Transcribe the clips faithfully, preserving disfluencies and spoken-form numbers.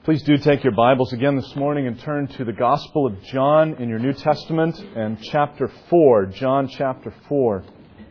Please do take your Bibles again this morning and turn to the Gospel of John in your New Testament and chapter four, John chapter four.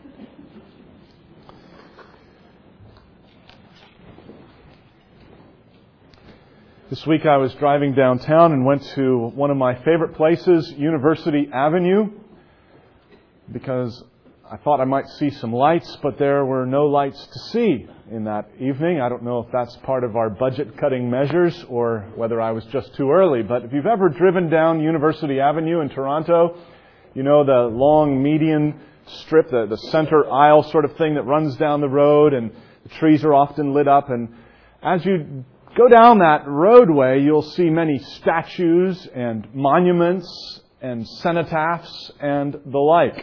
This week I was driving downtown and went to one of my favorite places, University Avenue, because I thought I might see some lights, but there were no lights to see in that evening. I don't know if that's part of our budget-cutting measures or whether I was just too early. But if you've ever driven down University Avenue in Toronto, you know the long median strip, the, the center aisle sort of thing that runs down the road, and the trees are often lit up. And as you go down that roadway, you'll see many statues and monuments and cenotaphs and the like.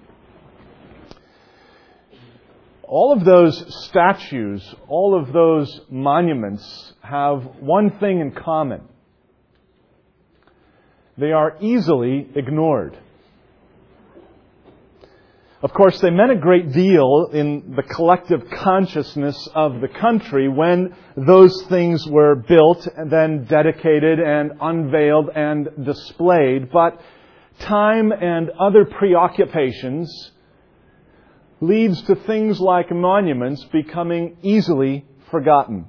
All of those statues, all of those monuments have one thing in common. They are easily ignored. Of course, they meant a great deal in the collective consciousness of the country when those things were built and then dedicated and unveiled and displayed. But time and other preoccupations leads to things like monuments becoming easily forgotten.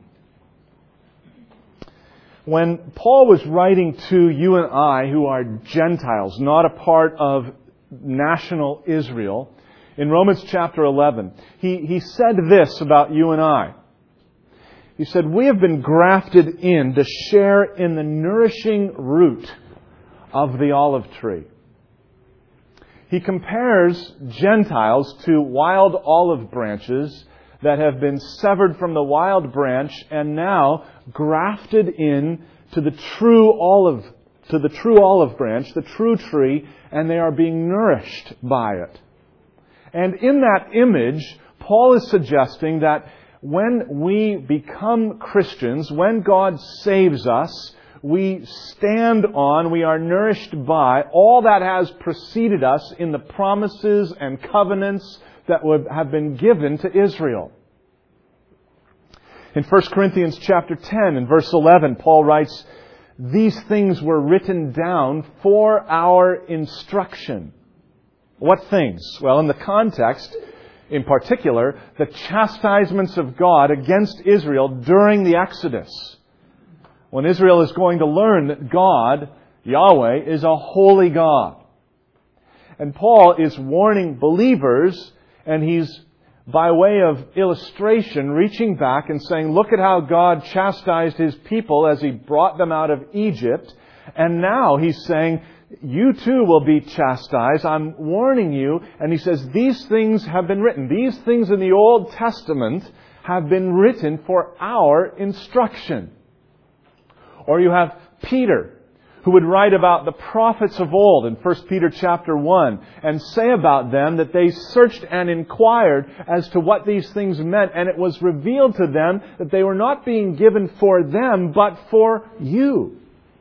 When Paul was writing to you and I, who are Gentiles, not a part of national Israel, in Romans chapter eleven, he, he said this about you and I. He said, "We have been grafted in to share in the nourishing root of the olive tree." He compares Gentiles to wild olive branches that have been severed from the wild branch and now grafted in to the true olive, to the true olive branch, the true tree, and they are being nourished by it. And in that image, Paul is suggesting that when we become Christians, when God saves us, we stand on, we are nourished by all that has preceded us in the promises and covenants that would have been given to Israel. In First Corinthians chapter ten and verse eleven, Paul writes, "These things were written down for our instruction." What things? Well, in the context, in particular, the chastisements of God against Israel during the Exodus. When Israel is going to learn that God, Yahweh, is a holy God. And Paul is warning believers, and he's, by way of illustration, reaching back and saying, look at how God chastised His people as He brought them out of Egypt. And now He's saying, you too will be chastised. I'm warning you. And He says, these things have been written. These things in the Old Testament have been written for our instruction. Or you have Peter, who would write about the prophets of old in First Peter chapter one and say about them that they searched and inquired as to what these things meant, and it was revealed to them that they were not being given for them, but for you.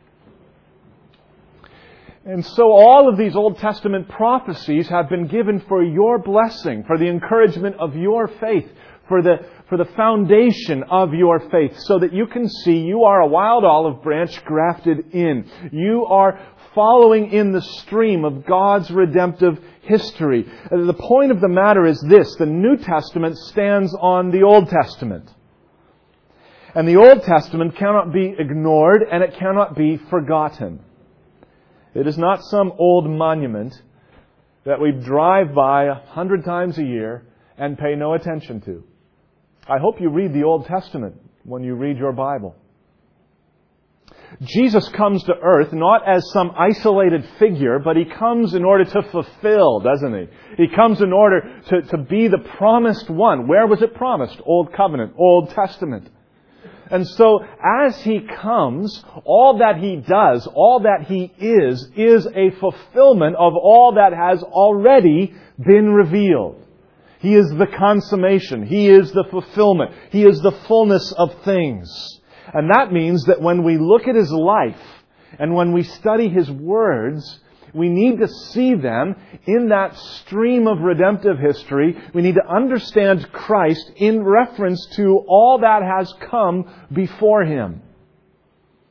And so all of these Old Testament prophecies have been given for your blessing, for the encouragement of your faith, for the for the foundation of your faith, so that you can see you are a wild olive branch grafted in. You are following in the stream of God's redemptive history. The point of the matter is this: the New Testament stands on the Old Testament. And the Old Testament cannot be ignored, and it cannot be forgotten. It is not some old monument that we drive by a hundred times a year and pay no attention to. I hope you read the Old Testament when you read your Bible. Jesus comes to earth not as some isolated figure, but He comes in order to fulfill, doesn't He? He comes in order to, to be the promised one. Where was it promised? Old Covenant, Old Testament. And so as He comes, all that He does, all that He is, is a fulfillment of all that has already been revealed. He is the consummation. He is the fulfillment. He is the fullness of things. And that means that when we look at His life and when we study His words, We need to see them in that stream of redemptive history. We need to understand Christ in reference to all that has come before Him.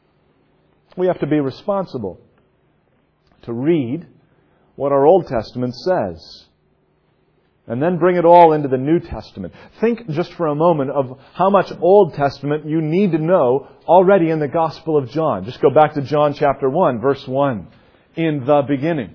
we have to be responsible to read what our Old Testament says, and then bring it all into the New Testament. Think just for a moment of how much Old Testament you need to know already in the Gospel of John. Just go back to John chapter one, verse one. In the beginning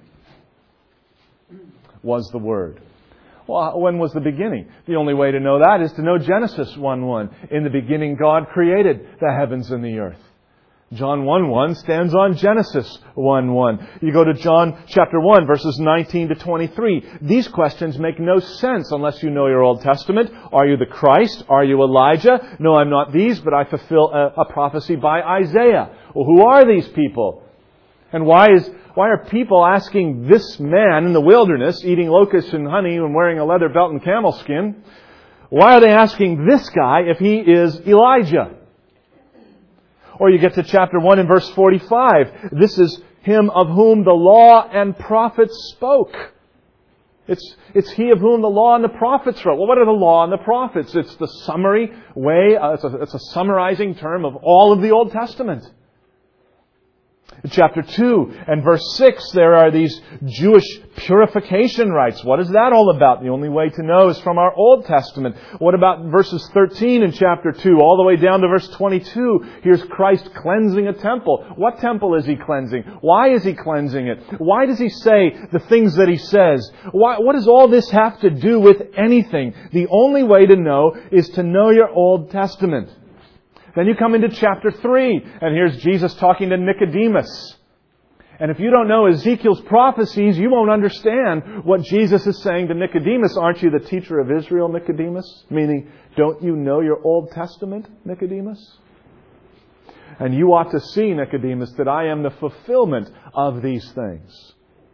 was the Word. Well, when was the beginning? The only way to know that is to know Genesis one one. In the beginning God created the heavens and the earth. John one one stands on Genesis one one. You go to John chapter one, verses nineteen to twenty-three. These questions make no sense unless you know your Old Testament. Are you the Christ? Are you Elijah? No, I'm not these, but I fulfill a, a prophecy by Isaiah. Well, who are these people? And why is why are people asking this man in the wilderness, eating locusts and honey and wearing a leather belt and camel skin, why are they asking this guy if he is Elijah? Or you get to chapter one and verse forty-five. This is him of whom the law and prophets spoke. It's, it's he of whom the law and the prophets wrote. Well, what are the law and the prophets? It's the summary way, uh, it's, a, it's a summarizing term of all of the Old Testament. In chapter two and verse six, there are these Jewish purification rites. What is that all about? The only way to know is from our Old Testament. What about verses thirteen in chapter two, all the way down to verse twenty-two? Here's Christ cleansing a temple. What temple is He cleansing? Why is He cleansing it? Why does He say the things that He says? Why, what does all this have to do with anything? The only way to know is to know your Old Testament. Then you come into chapter three, and here's Jesus talking to Nicodemus. And if you don't know Ezekiel's prophecies, you won't understand what Jesus is saying to Nicodemus. Aren't you the teacher of Israel, Nicodemus? Meaning, don't you know your Old Testament, Nicodemus? And you ought to see, Nicodemus, that I am the fulfillment of these things.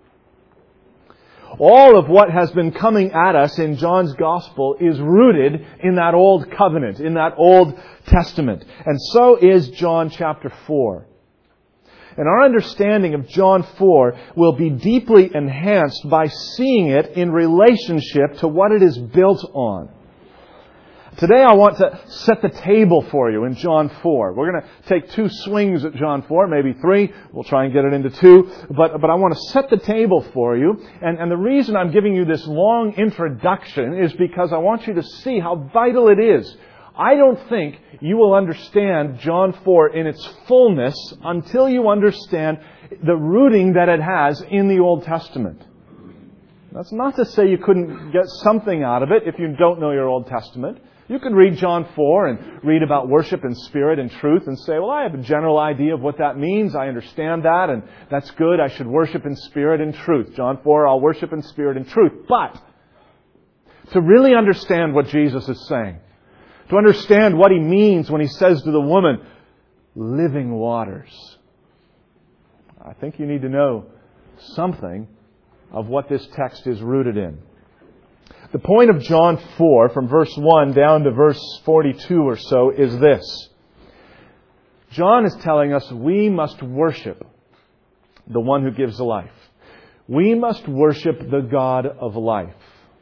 All of what has been coming at us in John's Gospel is rooted in that Old Covenant, in that Old Testament. And so is John chapter four. And our understanding of John four will be deeply enhanced by seeing it in relationship to what it is built on. Today I want to set the table for you in John four. We're going to take two swings at John four, maybe three. We'll try and get it into two. But, but I want to set the table for you. And, and the reason I'm giving you this long introduction is because I want you to see how vital it is. I don't think you will understand John four in its fullness until you understand the rooting that it has in the Old Testament. That's not to say you couldn't get something out of it if you don't know your Old Testament. You could read John four and read about worship in spirit and truth and say, well, I have a general idea of what that means. I understand that, and that's good. I should worship in spirit and truth. John four, I'll worship in spirit and truth. But to really understand what Jesus is saying, to understand what He means when He says to the woman, living waters, I think you need to know something of what this text is rooted in. The point of John four, from verse one down to verse forty-two or so, is this. John is telling us we must worship the one who gives life. We must worship the God of life.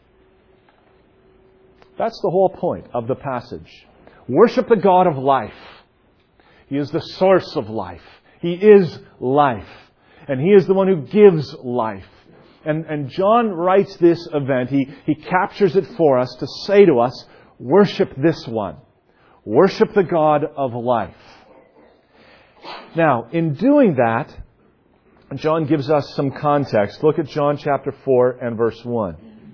That's the whole point of the passage. Worship the God of life. He is the source of life. He is life. And He is the one who gives life. And, and John writes this event. He, he captures it for us to say to us, worship this one. Worship the God of life. Now, in doing that, John gives us some context. Look at John chapter four and verse one.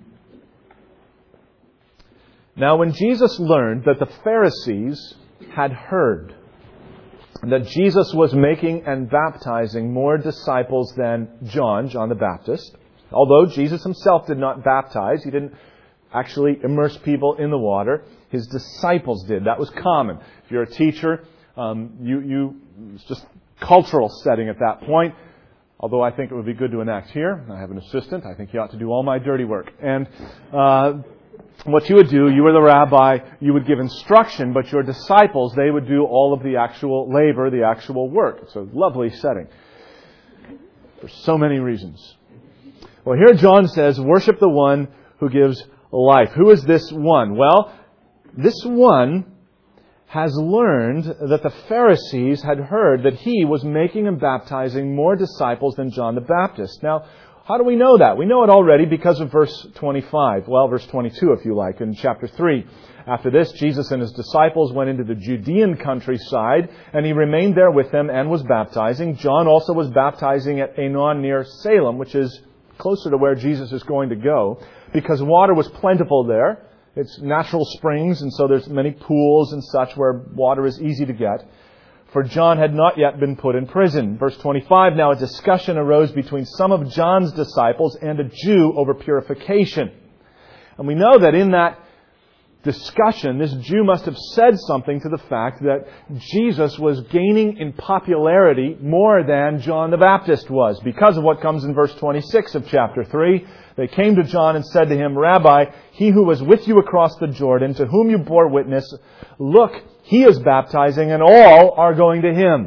Now, when Jesus learned that the Pharisees had heard that Jesus was making and baptizing more disciples than John, John the Baptist, although Jesus Himself did not baptize, He didn't actually immerse people in the water, His disciples did. That was common. If you're a teacher, um, you, you, it's just cultural setting at that point. Although I think it would be good to enact here. I have an assistant. I think he ought to do all my dirty work. And uh, what you would do, you were the rabbi, you would give instruction, but your disciples, they would do all of the actual labor, the actual work. It's a lovely setting. For so many reasons. Well, here John says, worship the one who gives life. Who is this one? Well, this one has learned that the Pharisees had heard that he was making and baptizing more disciples than John the Baptist. Now, how do we know that? We know it already because of verse twenty-five. Well, verse twenty-two, if you like, in chapter three. After this, Jesus and his disciples went into the Judean countryside, and he remained there with them and was baptizing. John also was baptizing at Aenon near Salem, which is closer to where Jesus is going to go, because water was plentiful there. It's natural springs, and so there's many pools and such where water is easy to get. For John had not yet been put in prison. Verse twenty-five, now a discussion arose between some of John's disciples and a Jew over purification. And we know that in that discussion, this Jew must have said something to the fact that Jesus was gaining in popularity more than John the Baptist was, because of what comes in verse twenty-six of chapter three. They came to John and said to him, Rabbi, he who was with you across the Jordan, to whom you bore witness, look, he is baptizing, and all are going to him.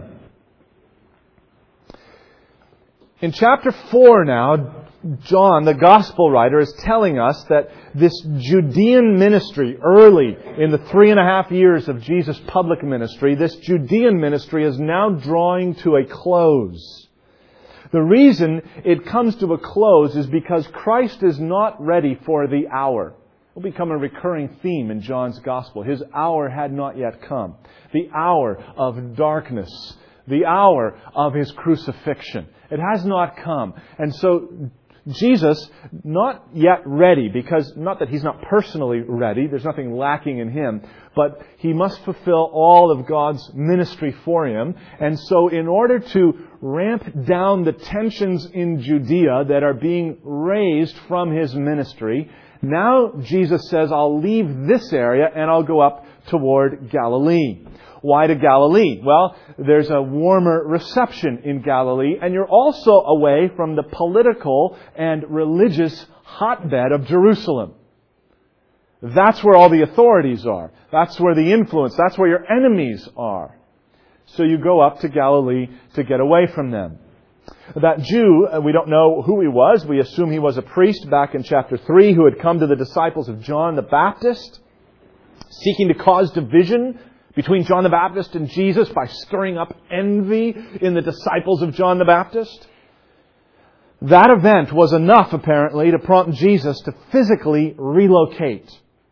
In chapter four now, John, the gospel writer, is telling us that this Judean ministry, early in the three and a half years of Jesus' public ministry, this Judean ministry is now drawing to a close. The reason it comes to a close is because Christ is not ready for the hour. It will become a recurring theme in John's gospel. His hour had not yet come. The hour of darkness. The hour of His crucifixion. It has not come. And so Jesus, not yet ready, because not that He's not personally ready, there's nothing lacking in Him, but He must fulfill all of God's ministry for Him. And so in order to ramp down the tensions in Judea that are being raised from His ministry, now Jesus says, I'll leave this area and I'll go up toward Galilee. Why to Galilee? Well, there's a warmer reception in Galilee, and you're also away from the political and religious hotbed of Jerusalem. That's where all the authorities are. That's where the influence, that's where your enemies are. So you go up to Galilee to get away from them. That Jew, we don't know who he was. We assume he was a priest back in chapter three who had come to the disciples of John the Baptist, seeking to cause division between John the Baptist and Jesus by stirring up envy in the disciples of John the Baptist. That event was enough, apparently, to prompt Jesus to physically relocate.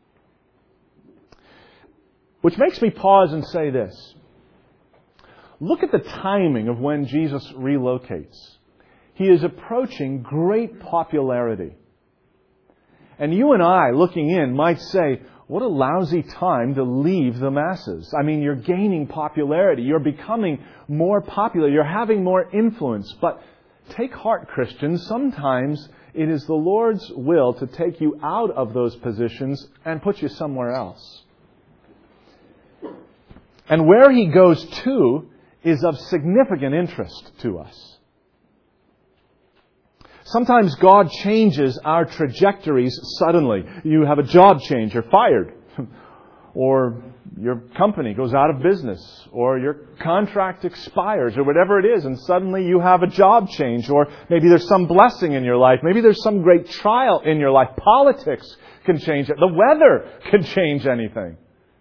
Which makes me pause and say this. Look at the timing of when Jesus relocates. He is approaching great popularity. And you and I, looking in, might say, what a lousy time to leave the masses. I mean, you're gaining popularity. You're becoming more popular. You're having more influence. But take heart, Christians. Sometimes it is the Lord's will to take you out of those positions and put you somewhere else. And where He goes to is of significant interest to us. Sometimes God changes our trajectories suddenly. You have a job change, you're fired. Or your company goes out of business. Or your contract expires, or whatever it is, and suddenly you have a job change. Or maybe there's some blessing in your life. Maybe there's some great trial in your life. Politics can change it. The weather can change anything.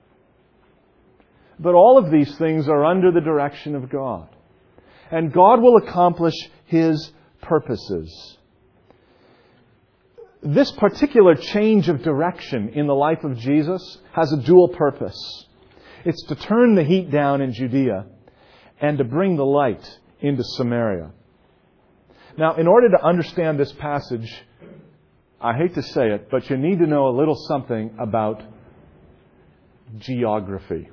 But all of these things are under the direction of God. And God will accomplish His purposes. This particular change of direction in the life of Jesus has a dual purpose. It's to turn the heat down in Judea and to bring the light into Samaria. Now, in order to understand this passage, I hate to say it, but you need to know a little something about geography.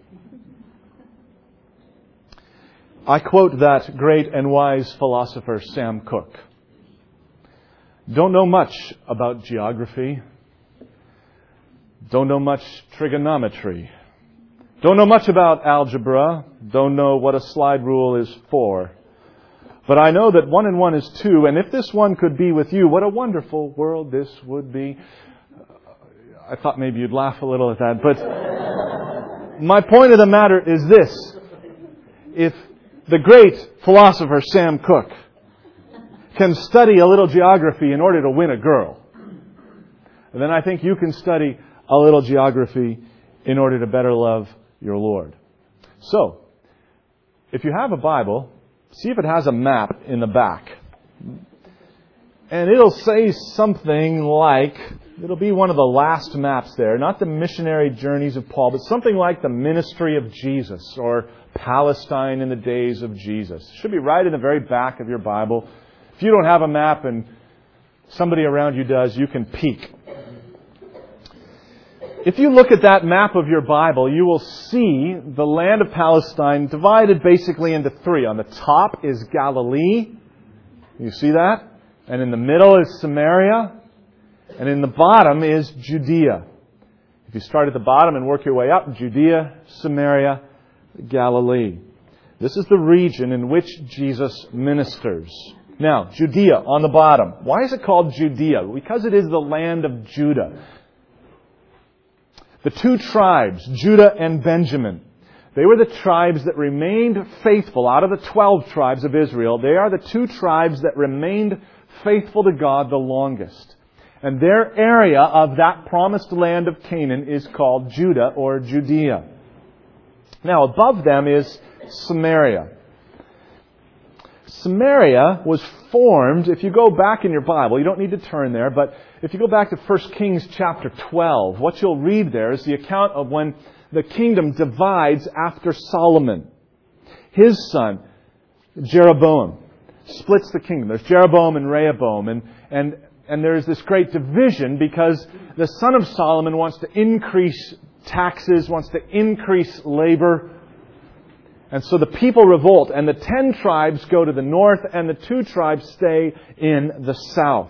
I quote that great and wise philosopher Sam Cooke. Don't know much about geography. Don't know much trigonometry. Don't know much about algebra. Don't know what a slide rule is for. But I know that one and one is two, and if this one could be with you, what a wonderful world this would be. I thought maybe you'd laugh a little at that, but my point of the matter is this. If the great philosopher Sam Cooke can study a little geography in order to win a girl, then I think you can study a little geography in order to better love your Lord. So, if you have a Bible, see if it has a map in the back. And it'll say something like, it'll be one of the last maps there, not the missionary journeys of Paul, but something like the ministry of Jesus or Palestine in the days of Jesus. It should be right in the very back of your Bible. If you don't have a map and somebody around you does, you can peek. If you look at that map of your Bible, you will see the land of Palestine divided basically into three. On the top is Galilee. You see that? And in the middle is Samaria. And in the bottom is Judea. If you start at the bottom and work your way up, Judea, Samaria, Galilee. This is the region in which Jesus ministers. Now, Judea on the bottom. Why is it called Judea? Because it is the land of Judah. The two tribes, Judah and Benjamin, they were the tribes that remained faithful. Out of the twelve tribes of Israel, they are the two tribes that remained faithful to God the longest. And their area of that promised land of Canaan is called Judah or Judea. Now, above them is Samaria. Samaria was formed, if you go back in your Bible, you don't need to turn there, but if you go back to First Kings chapter twelve, what you'll read there is the account of when the kingdom divides after Solomon. His son, Jeroboam, splits the kingdom. There's Jeroboam and Rehoboam, and, and, and there's this great division because the son of Solomon wants to increase taxes, wants to increase labor. And so the people revolt, and the ten tribes go to the north, and the two tribes stay in the south.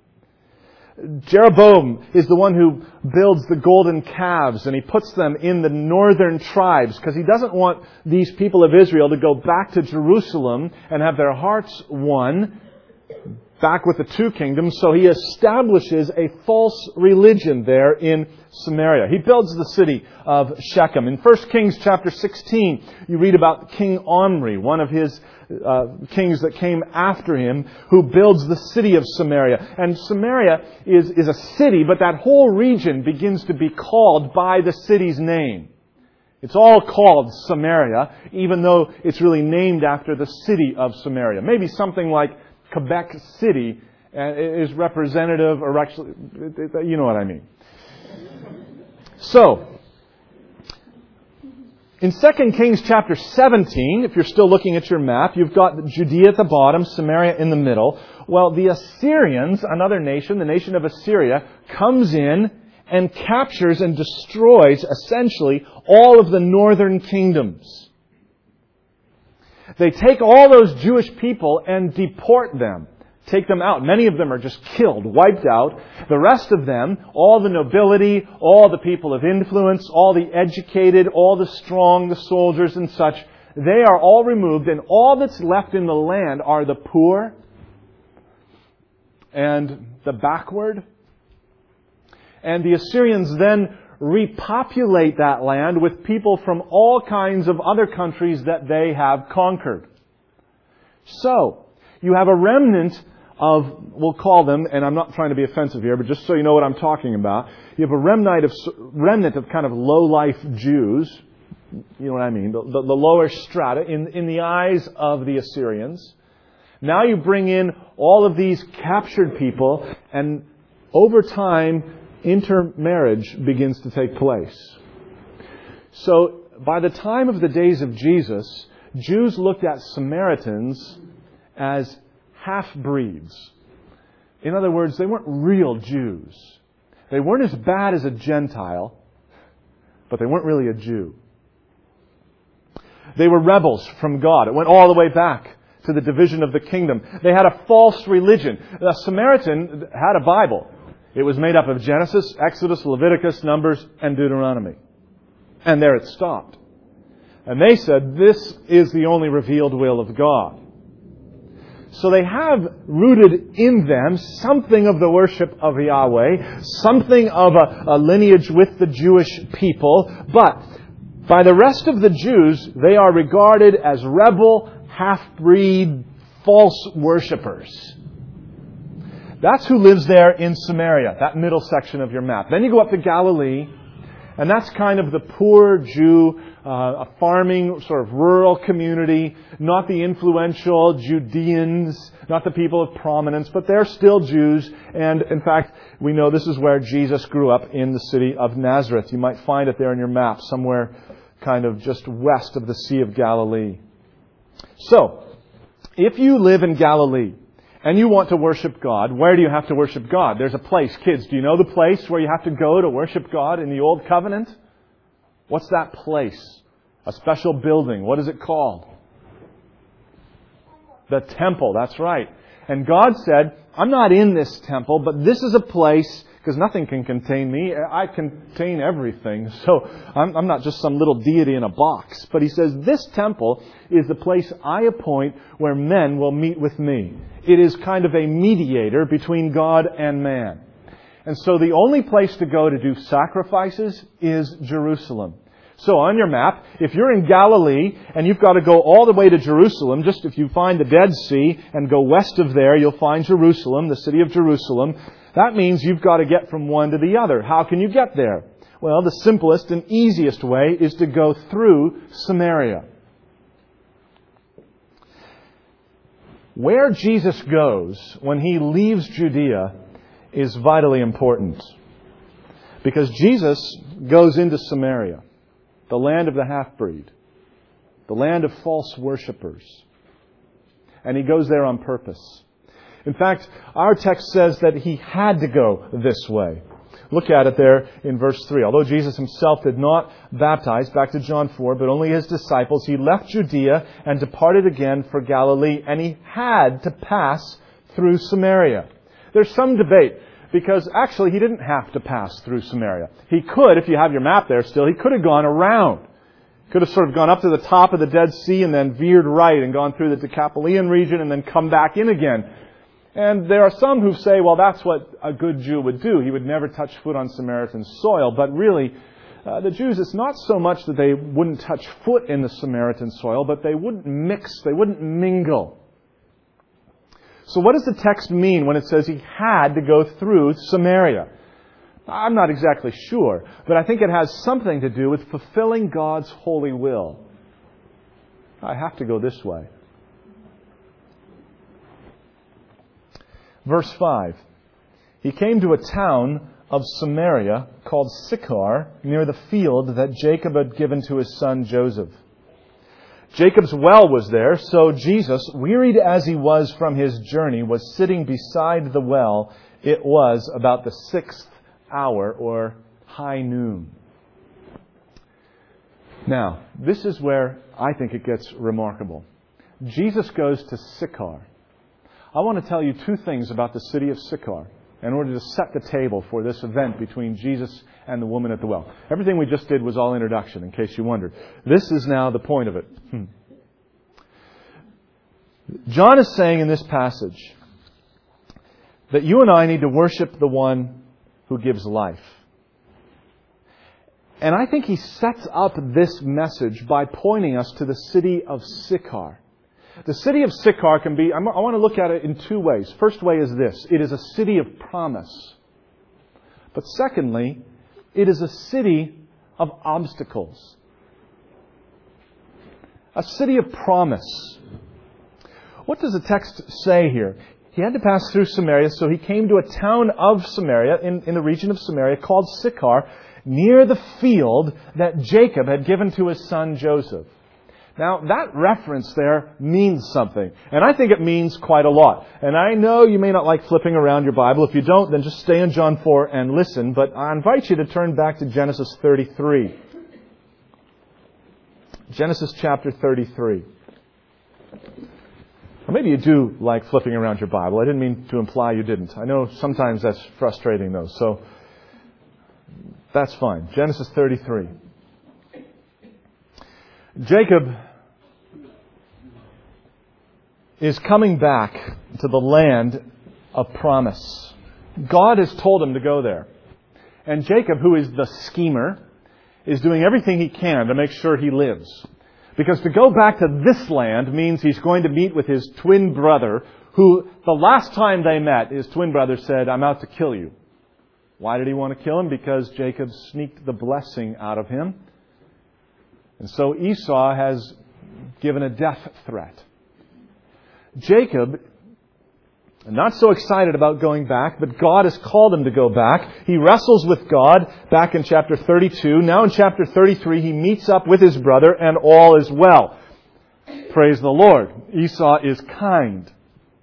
Jeroboam is the one who builds the golden calves, and he puts them in the northern tribes because he doesn't want these people of Israel to go back to Jerusalem and have their hearts won back with the two kingdoms. So he establishes a false religion there in Samaria. He builds the city of Shechem. In First Kings chapter sixteen, you read about King Omri, one of his uh, kings that came after him, who builds the city of Samaria. And Samaria is, is a city, but that whole region begins to be called by the city's name. It's all called Samaria, even though it's really named after the city of Samaria. Maybe something like Quebec City is representative, or actually, you know what I mean. So, in Second Kings chapter seventeen, if you're still looking at your map, you've got Judea at the bottom, Samaria in the middle. Well, the Assyrians, another nation, the nation of Assyria, comes in and captures and destroys, essentially, all of the northern kingdoms. They take all those Jewish people and deport them. Take them out. Many of them are just killed, wiped out. The rest of them, all the nobility, all the people of influence, all the educated, all the strong, the soldiers and such, they are all removed, and all that's left in the land are the poor and the backward. And the Assyrians then repopulate that land with people from all kinds of other countries that they have conquered. So, you have a remnant of, we'll call them, and I'm not trying to be offensive here, but just so you know what I'm talking about, you have a remnant of, remnant of kind of low-life Jews, you know what I mean, the, the, the lower strata in, in the eyes of the Assyrians. Now you bring in all of these captured people, and over time, intermarriage begins to take place. So, by the time of the days of Jesus, Jews looked at Samaritans as half-breeds. In other words, they weren't real Jews. They weren't as bad as a Gentile, but they weren't really a Jew. They were rebels from God. It went all the way back to the division of the kingdom. They had a false religion. The Samaritan had a Bible. It was made up of Genesis, Exodus, Leviticus, Numbers, and Deuteronomy. And there it stopped. And they said, this is the only revealed will of God. So they have rooted in them something of the worship of Yahweh, something of a, a lineage with the Jewish people, but by the rest of the Jews, they are regarded as rebel, half-breed, false worshippers. That's who lives there in Samaria, that middle section of your map. Then you go up to Galilee, and that's kind of the poor Jew uh, a farming, sort of rural community, not the influential Judeans, not the people of prominence, but they're still Jews. And in fact, we know this is where Jesus grew up, in the city of Nazareth. You might find it there in your map, somewhere kind of just west of the Sea of Galilee. So, if you live in Galilee and you want to worship God, where do you have to worship God? There's a place. Kids, do you know the place where you have to go to worship God in the Old Covenant? What's that place? A special building. What is it called? The temple. That's right. And God said, I'm not in this temple, but this is a place, because nothing can contain me. I contain everything. So I'm, I'm not just some little deity in a box. But He says, this temple is the place I appoint where men will meet with me. It is kind of a mediator between God and man. And so the only place to go to do sacrifices is Jerusalem. So on your map, if you're in Galilee and you've got to go all the way to Jerusalem, just if you find the Dead Sea and go west of there, you'll find Jerusalem, the city of Jerusalem. That means you've got to get from one to the other. How can you get there? Well, the simplest and easiest way is to go through Samaria. Where Jesus goes when He leaves Judea is vitally important. Because Jesus goes into Samaria, the land of the half-breed, the land of false worshippers. And He goes there on purpose. In fact, our text says that He had to go this way. Look at it there in verse three. Although Jesus Himself did not baptize, back to John four, but only His disciples, He left Judea and departed again for Galilee, and He had to pass through Samaria. There's some debate, because actually He didn't have to pass through Samaria. He could, if you have your map there still, He could have gone around. Could have sort of gone up to the top of the Dead Sea and then veered right and gone through the Decapolean region and then come back in again. And there are some who say, well, that's what a good Jew would do. He would never touch foot on Samaritan soil. But really, uh, the Jews, it's not so much that they wouldn't touch foot in the Samaritan soil, but they wouldn't mix, they wouldn't mingle. So what does the text mean when it says He had to go through Samaria? I'm not exactly sure, but I think it has something to do with fulfilling God's holy will. I have to go this way. Verse five. He came to a town of Samaria called Sychar, near the field that Jacob had given to his son Joseph. Jacob's well was there, so Jesus, wearied as He was from His journey, was sitting beside the well. It was about the sixth hour, or high noon. Now, this is where I think it gets remarkable. Jesus goes to Sychar. I want to tell you two things about the city of Sychar in order to set the table for this event between Jesus and the woman at the well. Everything we just did was all introduction, in case you wondered. This is now the point of it. Hmm. John is saying in this passage that you and I need to worship the one who gives life. And I think he sets up this message by pointing us to the city of Sychar. The city of Sychar can be, I want to look at it in two ways. First way is this. It is a city of promise. But secondly, it is a city of obstacles. A city of promise. What does the text say here? He had to pass through Samaria, so he came to a town of Samaria, in, in the region of Samaria, called Sychar, near the field that Jacob had given to his son Joseph. Now, that reference there means something. And I think it means quite a lot. And I know you may not like flipping around your Bible. If you don't, then just stay in John four and listen. But I invite you to turn back to Genesis thirty-three. Genesis chapter thirty-three. Or maybe you do like flipping around your Bible. I didn't mean to imply you didn't. I know sometimes that's frustrating, though. So that's fine. Genesis thirty-three. Jacob is coming back to the land of promise. God has told him to go there. And Jacob, who is the schemer, is doing everything he can to make sure he lives. Because to go back to this land means he's going to meet with his twin brother, who the last time they met, his twin brother said, "I'm out to kill you." Why did he want to kill him? Because Jacob sneaked the blessing out of him. And so Esau has given a death threat. Jacob, not so excited about going back, but God has called him to go back. He wrestles with God back in chapter thirty-two. Now in chapter thirty-three, he meets up with his brother, and all is well. Praise the Lord. Esau is kind.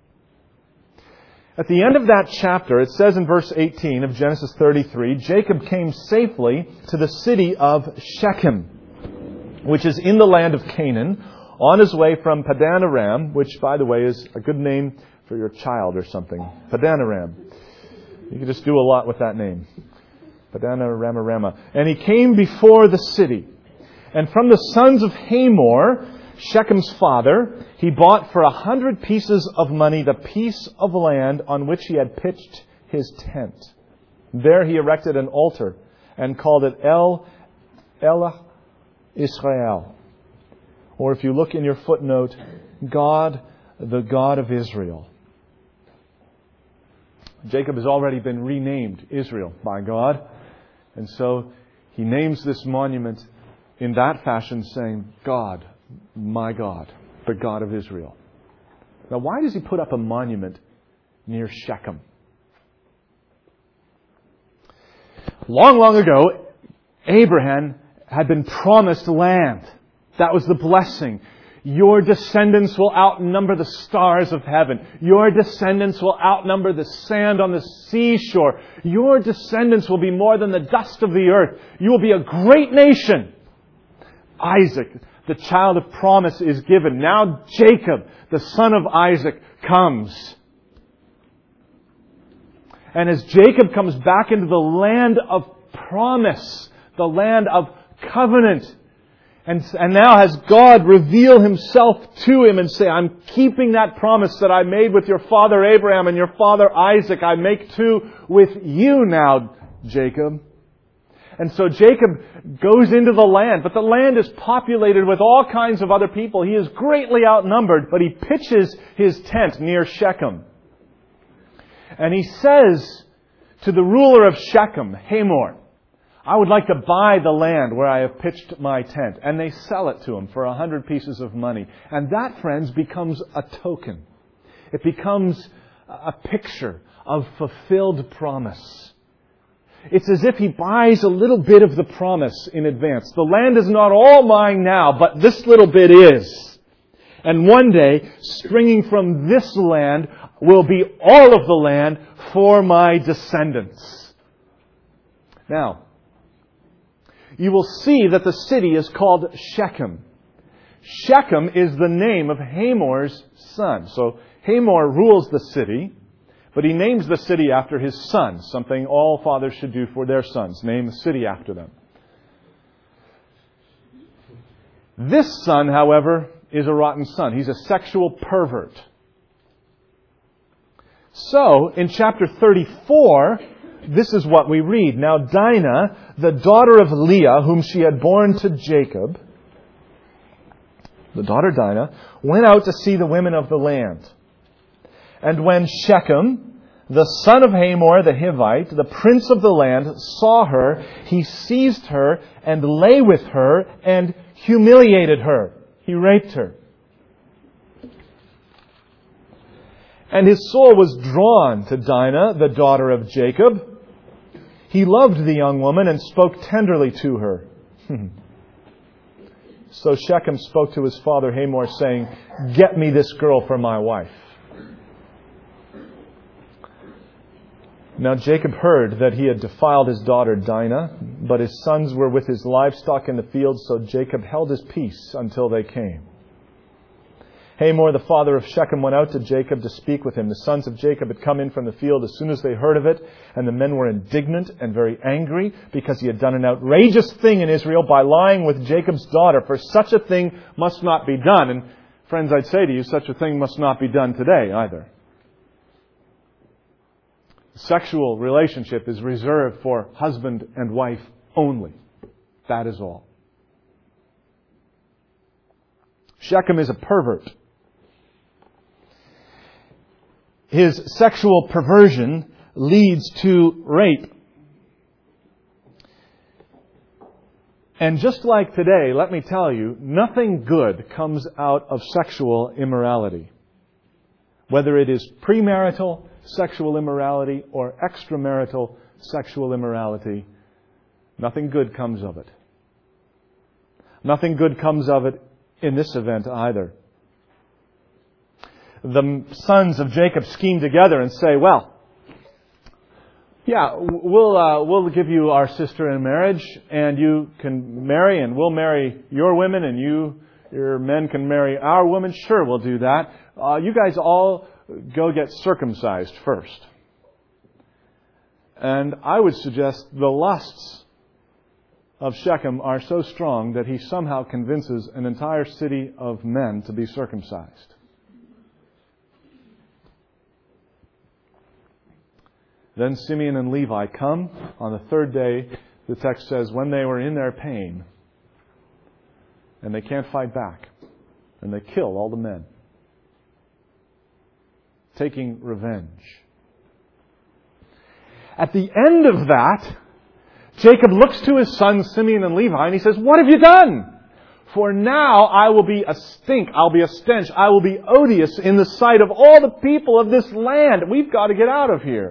At the end of that chapter, it says in verse eighteen of Genesis thirty-three, Jacob came safely to the city of Shechem, which is in the land of Canaan, on his way from Padan Aram, which, by the way, is a good name for your child or something. Padan Aram. You can just do a lot with that name. Padan Aram Arama. And he came before the city. And from the sons of Hamor, Shechem's father, he bought for a hundred pieces of money the piece of land on which he had pitched his tent. There he erected an altar and called it El Elah Israel. Or if you look in your footnote, God, the God of Israel. Jacob has already been renamed Israel by God. And so he names this monument in that fashion, saying, God, my God, the God of Israel. Now, why does he put up a monument near Shechem? Long, long ago, Abraham had been promised land. That was the blessing. Your descendants will outnumber the stars of heaven. Your descendants will outnumber the sand on the seashore. Your descendants will be more than the dust of the earth. You will be a great nation. Isaac, the child of promise, is given. Now Jacob, the son of Isaac, comes. And as Jacob comes back into the land of promise, the land of covenant, And, and now has God reveal Himself to him and say, I'm keeping that promise that I made with your father Abraham and your father Isaac. I make too with you now, Jacob. And so Jacob goes into the land, but the land is populated with all kinds of other people. He is greatly outnumbered, but he pitches his tent near Shechem. And he says to the ruler of Shechem, Hamor, I would like to buy the land where I have pitched my tent. And they sell it to him for a hundred pieces of money. And that, friends, becomes a token. It becomes a picture of fulfilled promise. It's as if he buys a little bit of the promise in advance. The land is not all mine now, but this little bit is. And one day, springing from this land will be all of the land for my descendants. Now, you will see that the city is called Shechem. Shechem is the name of Hamor's son. So Hamor rules the city, but he names the city after his son, something all fathers should do for their sons, name the city after them. This son, however, is a rotten son. He's a sexual pervert. So, in chapter thirty-four, this is what we read. Now Dinah, the daughter of Leah, whom she had borne to Jacob, the daughter Dinah, went out to see the women of the land. And when Shechem, the son of Hamor the Hivite, the prince of the land, saw her, he seized her and lay with her and humiliated her. He raped her. And his soul was drawn to Dinah, the daughter of Jacob. He loved the young woman and spoke tenderly to her. So Shechem spoke to his father Hamor, saying, "Get me this girl for my wife." Now Jacob heard that he had defiled his daughter Dinah, but his sons were with his livestock in the field, so Jacob held his peace until they came. Hamor, the father of Shechem, went out to Jacob to speak with him. The sons of Jacob had come in from the field as soon as they heard of it, and the men were indignant and very angry because he had done an outrageous thing in Israel by lying with Jacob's daughter, for such a thing must not be done. And friends, I'd say to you, such a thing must not be done today either. Sexual relationship is reserved for husband and wife only. That is all. Shechem is a pervert. His sexual perversion leads to rape. And just like today, let me tell you, nothing good comes out of sexual immorality. Whether it is premarital sexual immorality or extramarital sexual immorality, nothing good comes of it. Nothing good comes of it in this event either. The sons of Jacob scheme together and say, well, yeah, we'll uh, we'll give you our sister in marriage, and you can marry, and we'll marry your women, and you your men can marry our women. Sure, we'll do that. Uh, you guys all go get circumcised first. And I would suggest the lusts of Shechem are so strong that he somehow convinces an entire city of men to be circumcised. Then Simeon and Levi come on the third day. The text says, when they were in their pain, and they can't fight back, and they kill all the men, taking revenge. At the end of that, Jacob looks to his sons Simeon and Levi, and he says, what have you done? For now I will be a stink, I'll be a stench, I will be odious in the sight of all the people of this land. We've got to get out of here.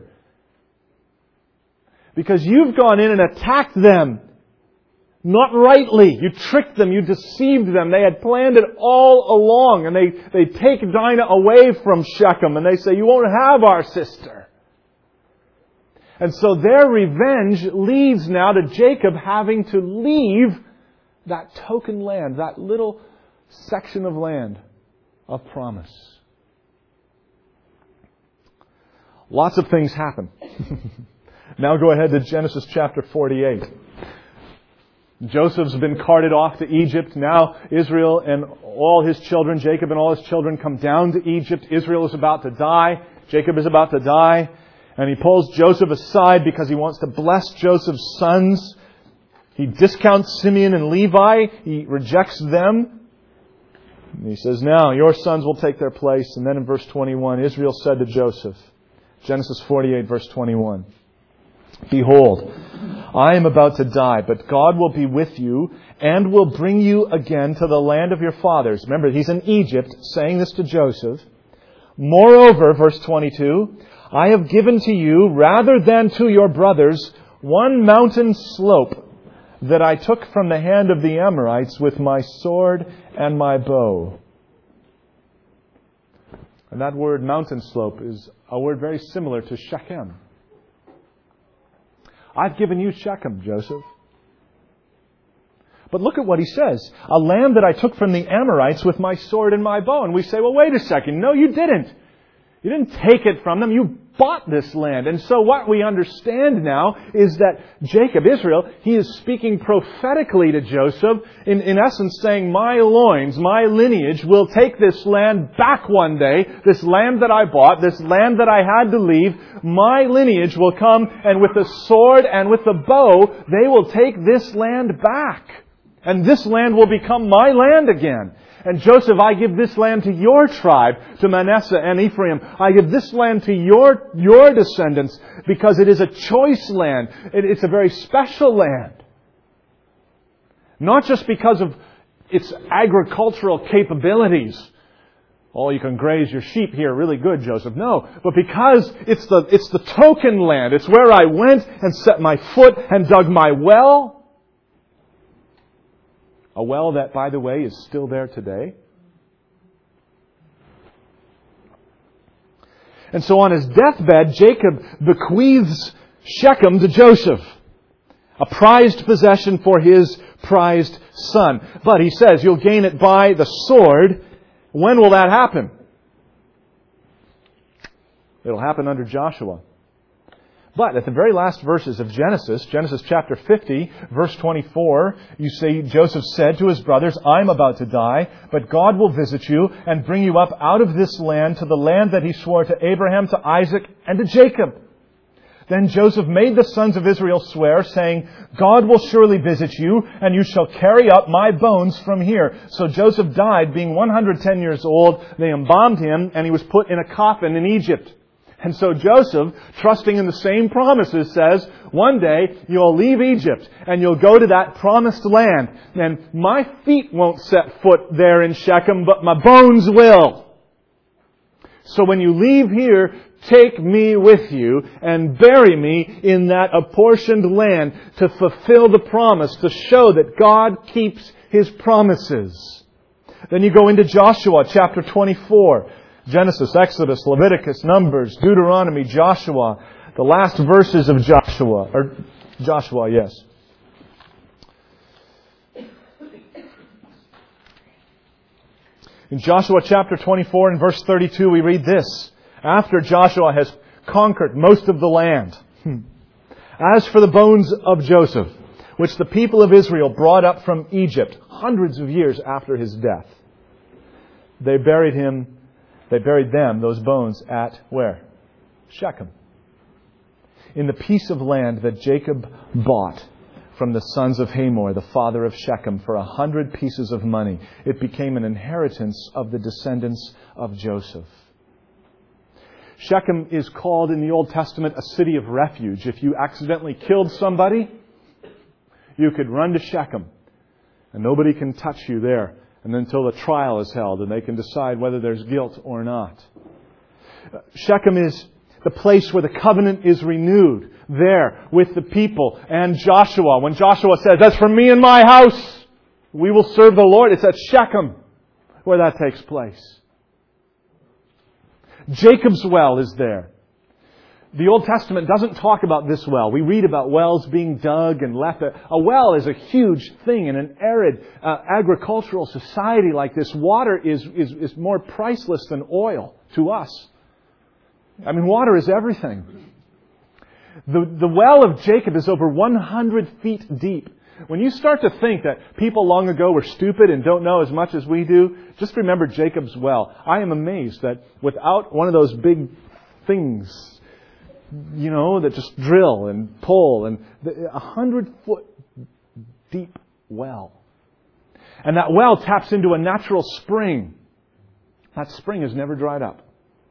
Because you've gone in and attacked them. Not rightly. You tricked them. You deceived them. They had planned it all along. And they, they take Dinah away from Shechem. And they say, you won't have our sister. And so their revenge leads now to Jacob having to leave that token land, that little section of land of promise. Lots of things happen. Now go ahead to Genesis chapter forty-eight. Joseph's been carted off to Egypt. Now Israel and all his children, Jacob and all his children, come down to Egypt. Israel is about to die. Jacob is about to die. And he pulls Joseph aside because he wants to bless Joseph's sons. He discounts Simeon and Levi. He rejects them. And he says, now your sons will take their place. And then in verse twenty-one, Israel said to Joseph, Genesis forty-eight, verse twenty-one, behold, I am about to die, but God will be with you and will bring you again to the land of your fathers. Remember, he's in Egypt saying this to Joseph. Moreover, verse twenty-two, I have given to you, rather than to your brothers, one mountain slope that I took from the hand of the Amorites with my sword and my bow. And that word mountain slope is a word very similar to Shechem. I've given you Shechem, Joseph. But look at what he says. A land that I took from the Amorites with my sword and my bow. And we say, well, wait a second. No, you didn't. You didn't take it from them. You bought this land. And so what we understand now is that Jacob, Israel, he is speaking prophetically to Joseph, in, in essence saying, my loins, my lineage will take this land back one day. This land that I bought, this land that I had to leave, my lineage will come, and with the sword and with the bow, they will take this land back. And this land will become my land again. And Joseph, I give this land to your tribe, to Manasseh and Ephraim. I give this land to your, your descendants because it is a choice land. It, it's a very special land. Not just because of its agricultural capabilities. Oh, you can graze your sheep here really good, Joseph. No, but because it's the, it's the token land. It's where I went and set my foot and dug my well. A well that, by the way, is still there today. And so on his deathbed, Jacob bequeaths Shechem to Joseph, a prized possession for his prized son. But he says, you'll gain it by the sword. When will that happen? It'll happen under Joshua. But at the very last verses of Genesis, Genesis chapter fifty, verse twenty-four, you see, Joseph said to his brothers, I'm about to die, but God will visit you and bring you up out of this land to the land that He swore to Abraham, to Isaac, and to Jacob. Then Joseph made the sons of Israel swear, saying, God will surely visit you, and you shall carry up my bones from here. So Joseph died, being one hundred ten years old. They embalmed him, and he was put in a coffin in Egypt. And so Joseph, trusting in the same promises, says, one day you'll leave Egypt and you'll go to that promised land. And my feet won't set foot there in Shechem, but my bones will. So when you leave here, take me with you and bury me in that apportioned land to fulfill the promise, to show that God keeps His promises. Then you go into Joshua chapter twenty-four. Genesis, Exodus, Leviticus, Numbers, Deuteronomy, Joshua. The last verses of Joshua. Or Joshua, yes. In Joshua chapter twenty-four and verse thirty-two we read this. After Joshua has conquered most of the land. As for the bones of Joseph, which the people of Israel brought up from Egypt hundreds of years after his death, they buried him, they buried them, those bones, at where? Shechem. In the piece of land that Jacob bought from the sons of Hamor, the father of Shechem, for a hundred pieces of money. It became an inheritance of the descendants of Joseph. Shechem is called in the Old Testament a city of refuge. If you accidentally killed somebody, you could run to Shechem and nobody can touch you there, and until the trial is held and they can decide whether there's guilt or not. Shechem is the place where the covenant is renewed, there with the people and Joshua. When Joshua says, "As for me and my house, we will serve the Lord," it's at Shechem where that takes place. Jacob's well is there. The Old Testament doesn't talk about this well. We read about wells being dug and left. A well is a huge thing in an arid uh, agricultural society like this. Water is, is, is more priceless than oil to us. I mean, water is everything. The, the well of Jacob is over one hundred feet deep. When you start to think that people long ago were stupid and don't know as much as we do, just remember Jacob's well. I am amazed that without one of those big things, you know, that just drill and pull, and a hundred foot deep well. And that well taps into a natural spring. That spring has never dried up.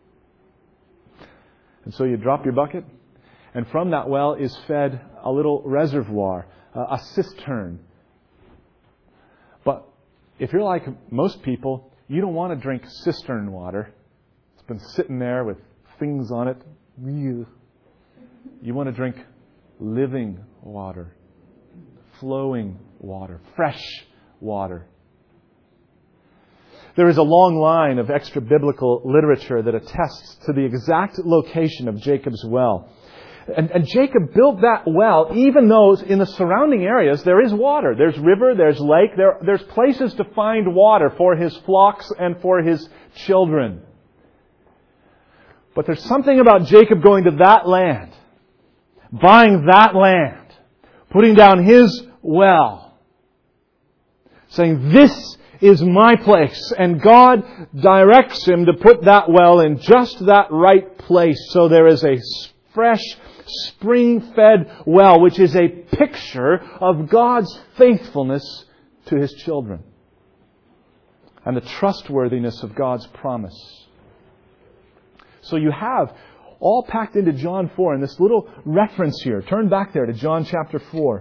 And so you drop your bucket, and from that well is fed a little reservoir, a cistern. But if you're like most people, you don't want to drink cistern water. It's been sitting there with things on it. You want to drink living water, flowing water, fresh water. There is a long line of extra-biblical literature that attests to the exact location of Jacob's well. And, and Jacob built that well, even though in the surrounding areas there is water. There's river, there's lake, there, there's places to find water for his flocks and for his children. But there's something about Jacob going to that land, buying that land, putting down his well, saying, "This is my place." And God directs him to put that well in just that right place, so there is a fresh, spring-fed well, which is a picture of God's faithfulness to His children and the trustworthiness of God's promise. So you have all packed into John four in this little reference here. Turn back there to John chapter four.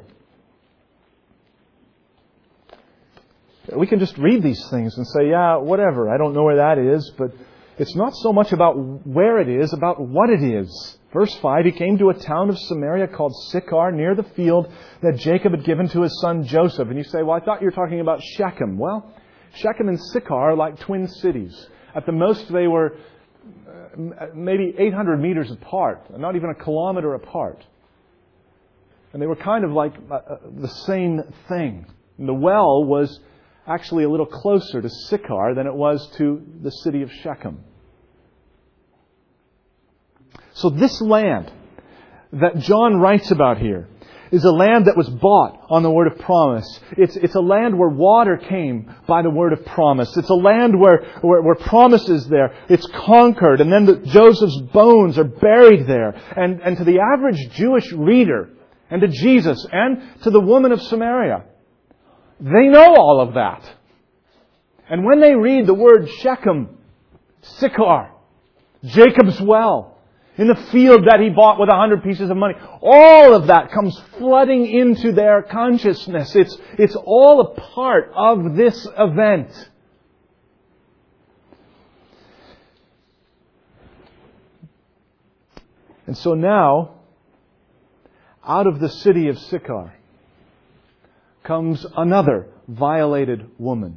We can just read these things and say, yeah, whatever, I don't know where that is, but it's not so much about where it is, about what it is. Verse five, he came to a town of Samaria called Sychar, near the field that Jacob had given to his son Joseph. And you say, well, I thought you were talking about Shechem. Well, Shechem and Sychar are like twin cities. At the most, they were maybe eight hundred meters apart, not even a kilometer apart. And they were kind of like the same thing. And the well was actually a little closer to Sychar than it was to the city of Shechem. So this land that John writes about here is a land that was bought on the word of promise. It's, it's a land where water came by the word of promise. It's a land where, where, where promise is there. It's conquered. And then the, Joseph's bones are buried there. And, and to the average Jewish reader, and to Jesus, and to the woman of Samaria, they know all of that. And when they read the word Shechem, Sychar, Jacob's well, in the field that he bought with a hundred pieces of money. All of that comes flooding into their consciousness. It's, it's all a part of this event. And so now, out of the city of Sychar comes another violated woman.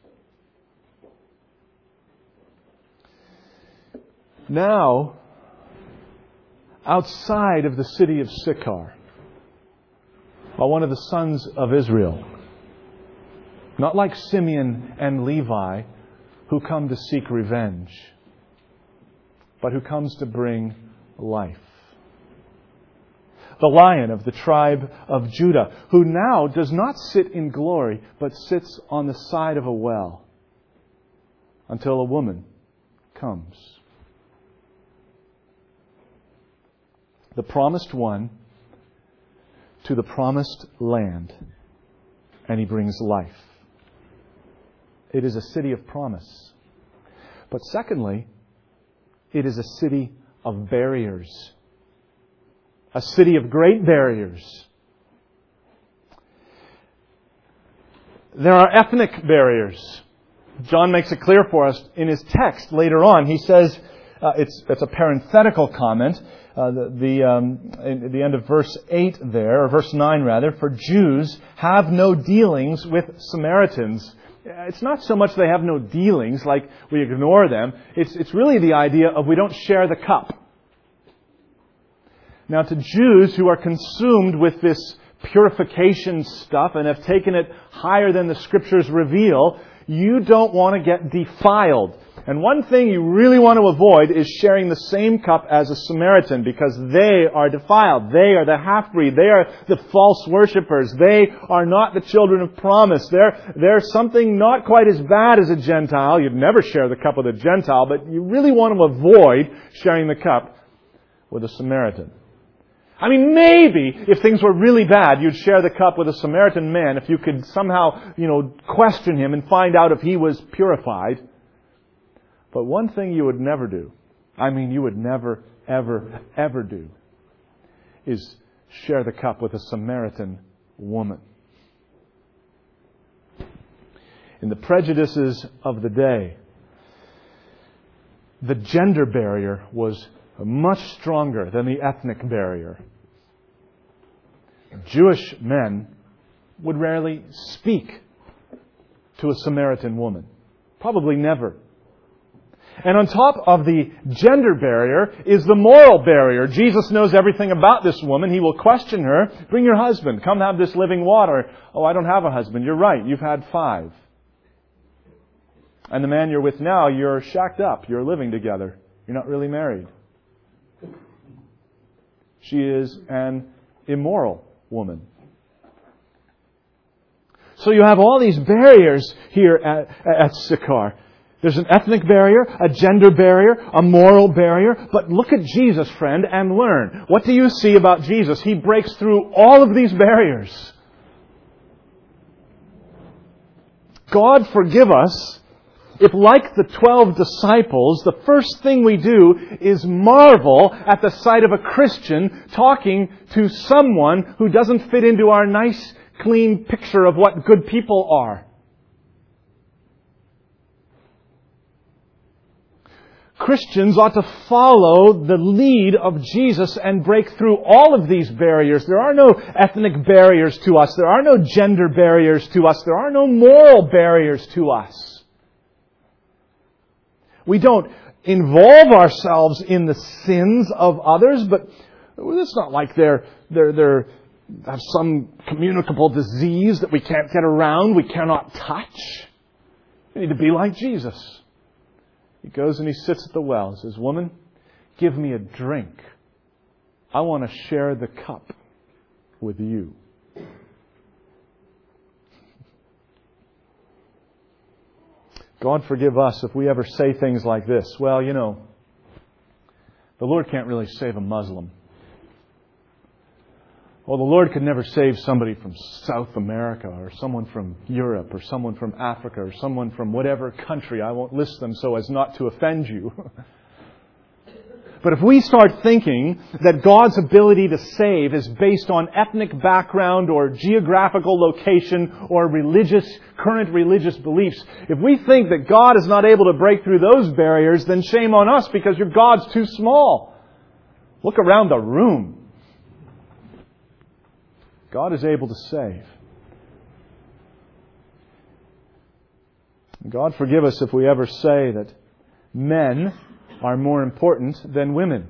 Now, outside of the city of Sychar, are one of the sons of Israel. Not like Simeon and Levi, who come to seek revenge, but who comes to bring life. The Lion of the tribe of Judah, who now does not sit in glory, but sits on the side of a well until a woman comes. The promised one to the promised land, and he brings life. It is a city of promise. But secondly, it is a city of barriers. A city of great barriers. There are ethnic barriers. John makes it clear for us in his text later on. He says, uh, it's, it's a parenthetical comment, uh, the, the, um, at the end of verse eight there, or verse nine rather, for Jews have no dealings with Samaritans. It's not so much they have no dealings, like we ignore them. It's, it's really the idea of we don't share the cup. Now, to Jews who are consumed with this purification stuff and have taken it higher than the Scriptures reveal, you don't want to get defiled. And one thing you really want to avoid is sharing the same cup as a Samaritan, because they are defiled. They are the half-breed. They are the false worshippers. They are not the children of promise. They're, they're something not quite as bad as a Gentile. You'd never share the cup with a Gentile, but you really want to avoid sharing the cup with a Samaritan. I mean, maybe if things were really bad, you'd share the cup with a Samaritan man if you could somehow, you know, question him and find out if he was purified. But one thing you would never do, I mean, you would never, ever, ever do, is share the cup with a Samaritan woman. In the prejudices of the day, the gender barrier was much stronger than the ethnic barrier. Jewish men would rarely speak to a Samaritan woman. Probably never. And on top of the gender barrier is the moral barrier. Jesus knows everything about this woman. He will question her. Bring your husband. Come have this living water. Oh, I don't have a husband. You're right. You've had five. And the man you're with now, you're shacked up. You're living together. You're not really married. She is an immoral woman. So you have all these barriers here at, at Sychar. There's an ethnic barrier, a gender barrier, a moral barrier. But look at Jesus, friend, and learn. What do you see about Jesus? He breaks through all of these barriers. God forgive us if, like the twelve disciples, the first thing we do is marvel at the sight of a Christian talking to someone who doesn't fit into our nice, clean picture of what good people are. Christians ought to follow the lead of Jesus and break through all of these barriers. There are no ethnic barriers to us. There are no gender barriers to us. There are no moral barriers to us. We don't involve ourselves in the sins of others, but it's not like they're, they're, they're have some communicable disease that we can't get around, we cannot touch. We need to be like Jesus. He goes and he sits at the well and says, "Woman, give me a drink. I want to share the cup with you." God forgive us if we ever say things like this. Well, you know, the Lord can't really save a Muslim. Well, the Lord could never save somebody from South America or someone from Europe or someone from Africa or someone from whatever country. I won't list them so as not to offend you. But if we start thinking that God's ability to save is based on ethnic background or geographical location or religious, current religious beliefs, if we think that God is not able to break through those barriers, then shame on us because your God's too small. Look around the room. God is able to save. God forgive us if we ever say that men are more important than women.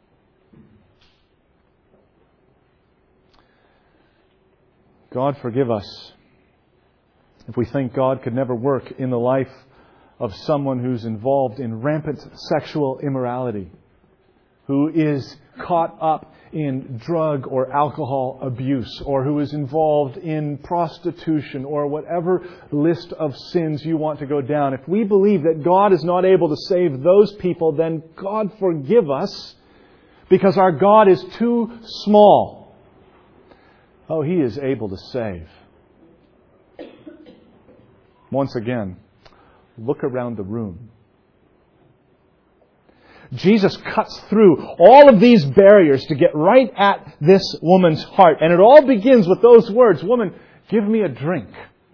God forgive us if we think God could never work in the life of someone who's involved in rampant sexual immorality, who is caught up in drug or alcohol abuse, or who is involved in prostitution, or whatever list of sins you want to go down. If we believe that God is not able to save those people, then God forgive us, because our God is too small. Oh, He is able to save. Once again, look around the room. Jesus cuts through all of these barriers to get right at this woman's heart. And it all begins with those words, "Woman, give me a drink."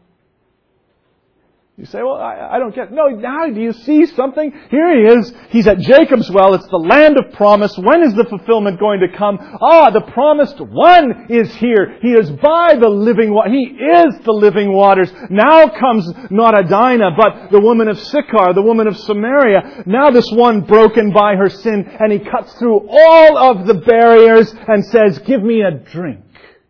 You say, "Well, I, I don't get it." No, now do you see something? Here He is. He's at Jacob's well. It's the land of promise. When is the fulfillment going to come? Ah, the promised one is here. He is by the living water. He is the living waters. Now comes not Adina, but the woman of Sychar, the woman of Samaria. Now this one broken by her sin. And He cuts through all of the barriers and says, "Give me a drink."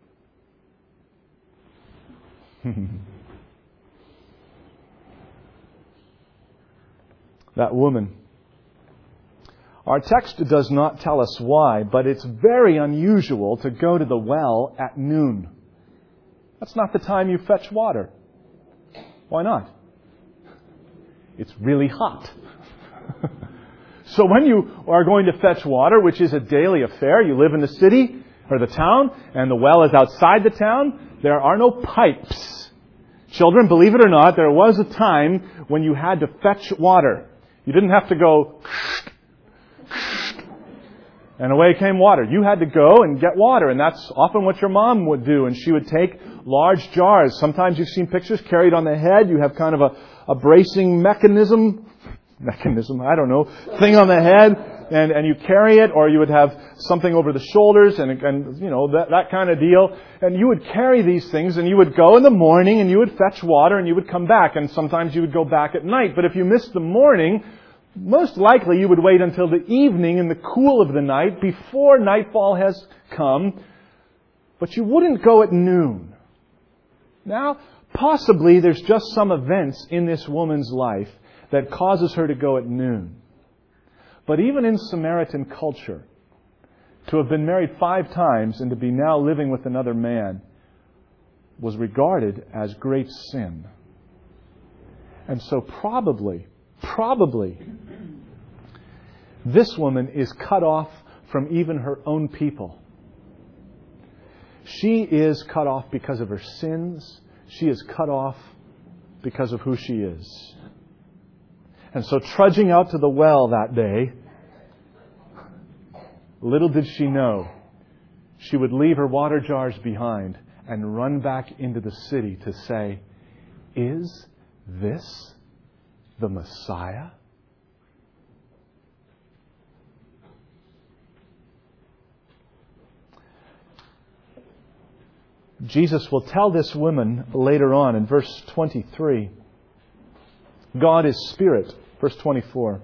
That woman. Our text does not tell us why, but it's very unusual to go to the well at noon. That's not the time you fetch water. Why not? It's really hot. So when you are going to fetch water, which is a daily affair, you live in the city or the town, and the well is outside the town, there are no pipes. Children, believe it or not, there was a time when you had to fetch water. You didn't have to go, and away came water. You had to go and get water, and that's often what your mom would do. And she would take large jars. Sometimes you've seen pictures carried on the head. You have kind of a, a bracing mechanism, mechanism, I don't know, thing on the head, and, and you carry it, or you would have something over the shoulders, and, and you know, that, that kind of deal. And you would carry these things, and you would go in the morning, and you would fetch water, and you would come back. And sometimes you would go back at night. But if you missed the morning, most likely you would wait until the evening in the cool of the night before nightfall has come. But you wouldn't go at noon. Now, possibly there's just some events in this woman's life that causes her to go at noon. But even in Samaritan culture, to have been married five times and to be now living with another man was regarded as great sin. And so probably, probably, this woman is cut off from even her own people. She is cut off because of her sins. She is cut off because of who she is. And so trudging out to the well that day, little did she know, she would leave her water jars behind and run back into the city to say, "Is this the Messiah?" Jesus will tell this woman later on in verse twenty-three. God is spirit. Verse twenty-four.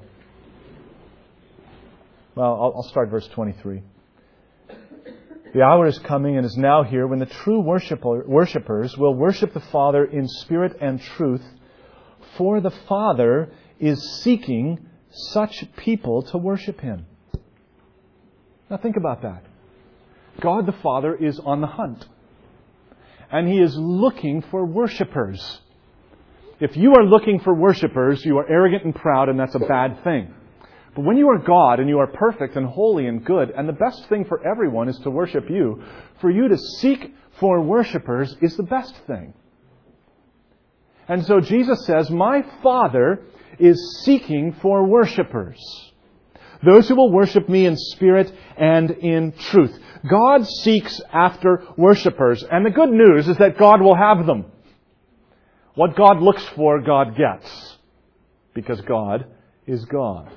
Well, I'll, I'll start verse twenty-three. The hour is coming and is now here when the true worshipper, worshippers will worship the Father in spirit and truth, for the Father is seeking such people to worship Him. Now think about that. God the Father is on the hunt. And He is looking for worshippers. If you are looking for worshippers, you are arrogant and proud, and that's a bad thing. But when you are God and you are perfect and holy and good, and the best thing for everyone is to worship you, for you to seek for worshippers is the best thing. And so Jesus says, "My Father is seeking for worshippers." those who will worship me in spirit and in truth. God seeks after worshipers. And the good news is that God will have them. What God looks for, God gets. Because God is God.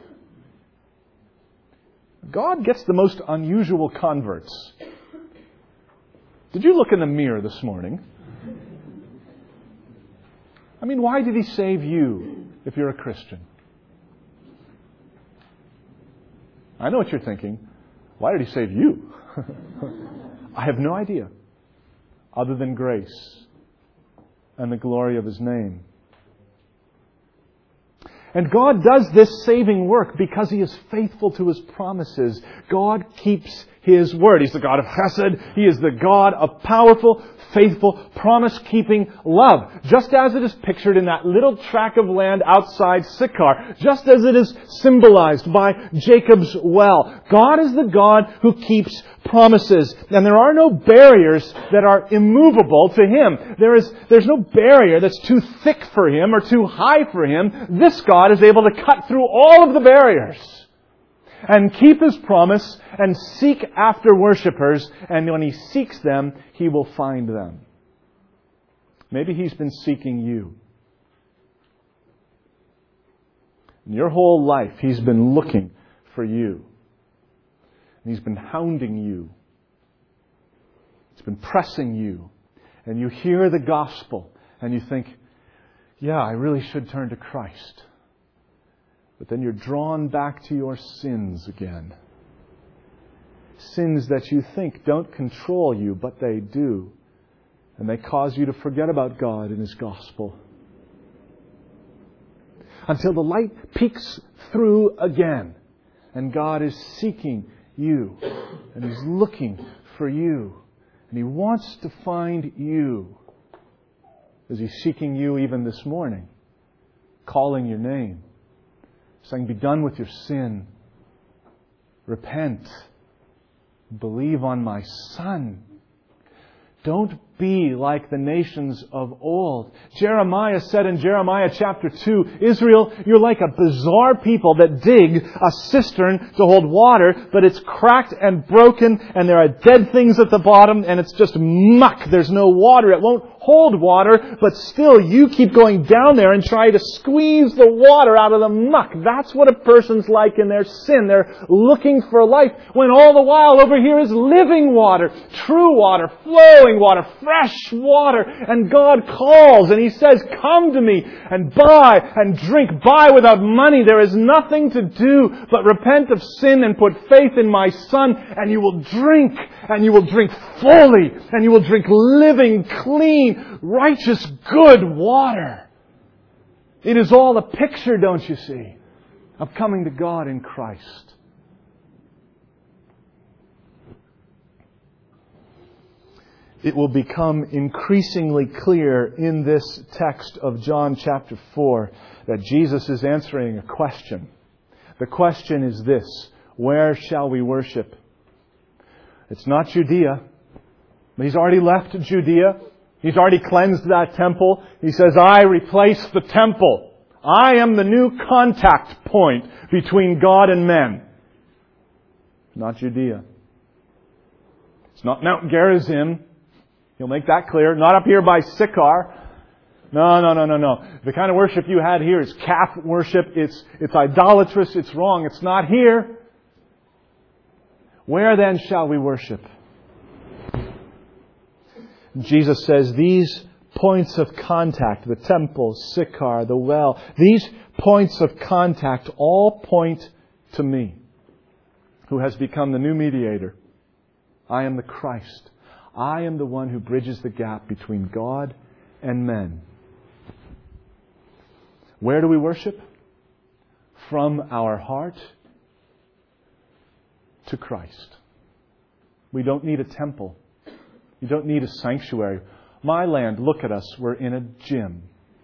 God gets the most unusual converts. Did you look in the mirror this morning? I mean, why did He save you if you're a Christian? I know what you're thinking. Why did He save you? I have no idea. Other than grace and the glory of His name. And God does this saving work because He is faithful to His promises. God keeps His word. He's the God of chesed. He is the God of powerful, faithful, promise-keeping love. Just as it is pictured in that little tract of land outside Sychar. Just as it is symbolized by Jacob's well. God is the God who keeps promises. And there are no barriers that are immovable to Him. There is, there's no barrier that's too thick for Him or too high for Him. This God is able to cut through all of the barriers and keep His promise and seek after worshipers. And when He seeks them, He will find them. Maybe He's been seeking you. In your whole life, He's been looking for you. And He's been hounding you. He's been pressing you. And you hear the gospel and you think, yeah, I really should turn to Christ. But then you're drawn back to your sins again. Sins that you think don't control you, but they do. And they cause you to forget about God and His gospel. Until the light peeks through again. And God is seeking you. And He's looking for you. And He wants to find you. Is He seeking you even this morning? Calling your name. Saying, be done with your sin. Repent. Believe on my Son. Don't be like the nations of old. Jeremiah said in Jeremiah chapter two, Israel, you're like a bizarre people that dig a cistern to hold water, but it's cracked and broken and there are dead things at the bottom and it's just muck. There's no water. It won't hold water, but still you keep going down there and try to squeeze the water out of the muck. That's what a person's like in their sin. They're looking for life when all the while over here is living water, true water, flowing water, fresh water. And God calls and He says, come to me and buy and drink. Buy without money. There is nothing to do but repent of sin and put faith in my Son, and you will drink, and you will drink fully, and you will drink living, clean, righteous, good water. It is all a picture, don't you see, of coming to God in Christ. It will become increasingly clear in this text of John chapter four that Jesus is answering a question. The question is this: where shall we worship? It's not Judea. He's already left Judea. He's already cleansed that temple. He says, I replace the temple. I am the new contact point between God and men. Not Judea. It's not Mount Gerizim. He'll make that clear. Not up here by Sychar. No, no, no, no, no. The kind of worship you had here is calf worship. It's, it's idolatrous. It's wrong. It's not here. Where then shall we worship? Jesus says these points of contact, the temple, Sychar, the well, these points of contact all point to me, who has become the new mediator. I am the Christ. I am the one who bridges the gap between God and men. Where do we worship? From our heart to Christ. We don't need a temple. You don't need a sanctuary. My land, look at us. We're in a gym.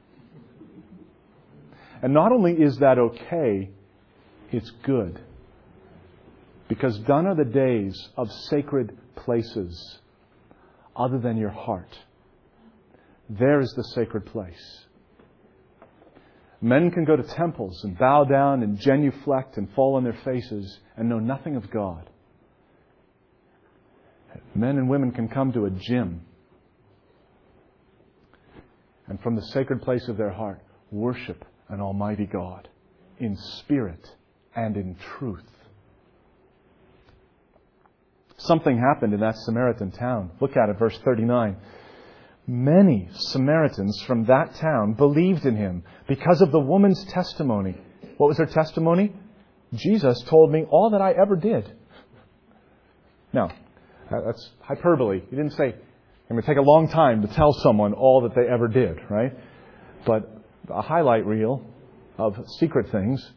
And not only is that okay, it's good. Because gone are the days of sacred places other than your heart. There is the sacred place. Men can go to temples and bow down and genuflect and fall on their faces and know nothing of God. Men and women can come to a gym and from the sacred place of their heart worship an almighty God in spirit and in truth. Something happened in that Samaritan town. Look at it, verse thirty-nine. Many Samaritans from that town believed in Him because of the woman's testimony. What was her testimony? Jesus told me all that I ever did. Now, that's hyperbole. He didn't say, it would take a long time to tell someone all that they ever did, right? But a highlight reel of secret things.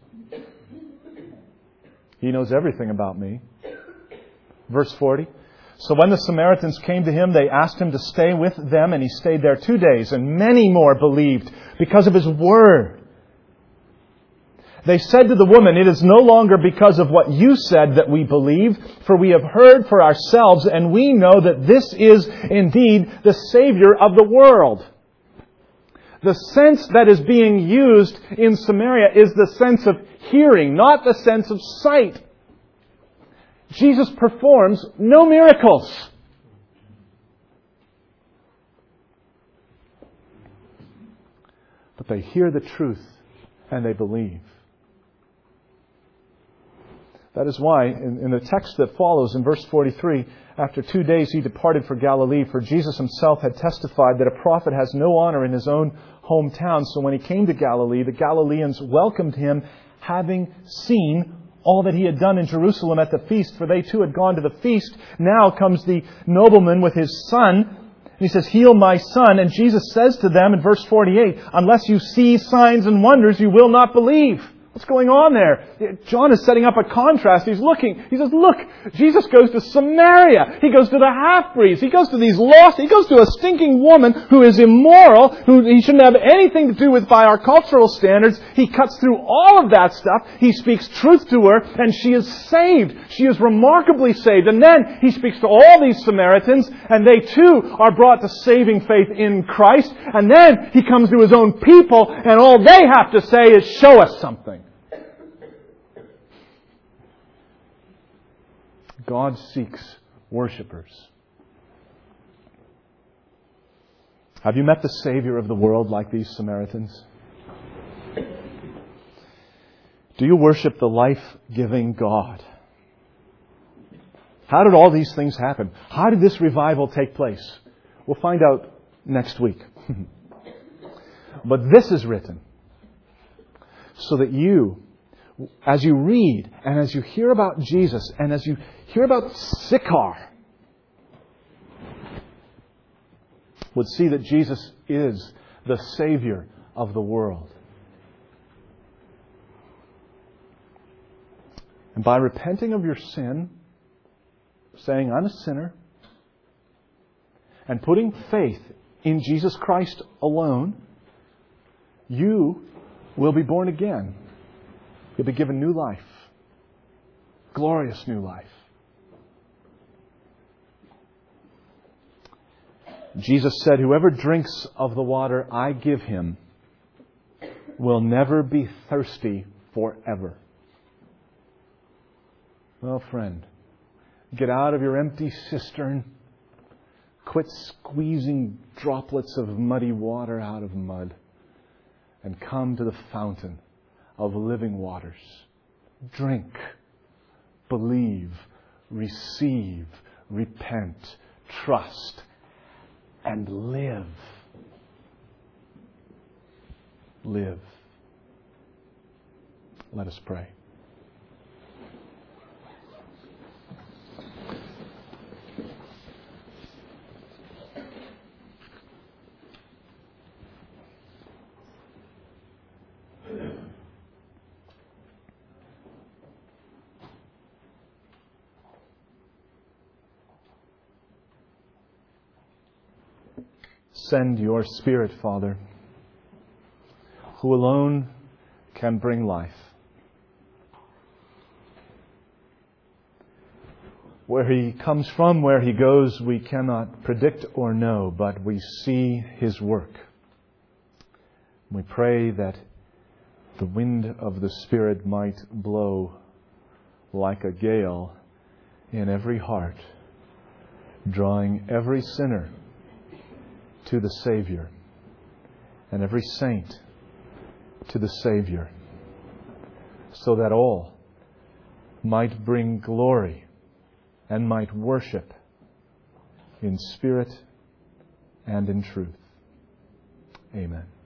He knows everything about me. Verse forty. So when the Samaritans came to Him, they asked Him to stay with them, and He stayed there two days, and many more believed because of His word. They said to the woman, "It is no longer because of what you said that we believe, for we have heard for ourselves, and we know that this is indeed the Savior of the world." The sense that is being used in Samaria is the sense of hearing, not the sense of sight. Jesus performs no miracles. But they hear the truth and they believe. That is why in, in the text that follows in verse forty-three, after two days He departed for Galilee, for Jesus Himself had testified that a prophet has no honor in his own hometown. So when He came to Galilee, the Galileans welcomed Him, having seen all that He had done in Jerusalem at the feast, for they too had gone to the feast. Now comes the nobleman with his son. And he says, "Heal my son." And Jesus says to them in verse forty-eight, "Unless you see signs and wonders, you will not believe." What's going on there? John is setting up a contrast. He's looking. He says, look, Jesus goes to Samaria. He goes to the half-breeds. He goes to these lost. He goes to a stinking woman who is immoral, who he shouldn't have anything to do with by our cultural standards. He cuts through all of that stuff. He speaks truth to her, and she is saved. She is remarkably saved. And then He speaks to all these Samaritans, and they too are brought to saving faith in Christ. And then He comes to His own people, and all they have to say is, show us something. God seeks worshipers. Have you met the Savior of the world like these Samaritans? Do you worship the life-giving God? How did all these things happen? How did this revival take place? We'll find out next week. But this is written so that you, as you read and as you hear about Jesus and as you hear about Sychar, would see that Jesus is the Savior of the world. And by repenting of your sin, saying, I'm a sinner, and putting faith in Jesus Christ alone, you will be born again. You'll be given new life. Glorious new life. Jesus said, whoever drinks of the water I give him will never be thirsty forever. Well, friend, get out of your empty cistern. Quit squeezing droplets of muddy water out of mud. And come to the fountain of living waters. Drink, believe, receive, repent, trust, and live. Live. Let us pray. Send your Spirit, Father, who alone can bring life. Where He comes from, where He goes, we cannot predict or know, but we see His work. We pray that the wind of the Spirit might blow like a gale in every heart, drawing every sinner to the Savior and every saint to the Savior, so that all might bring glory and might worship in spirit and in truth. Amen.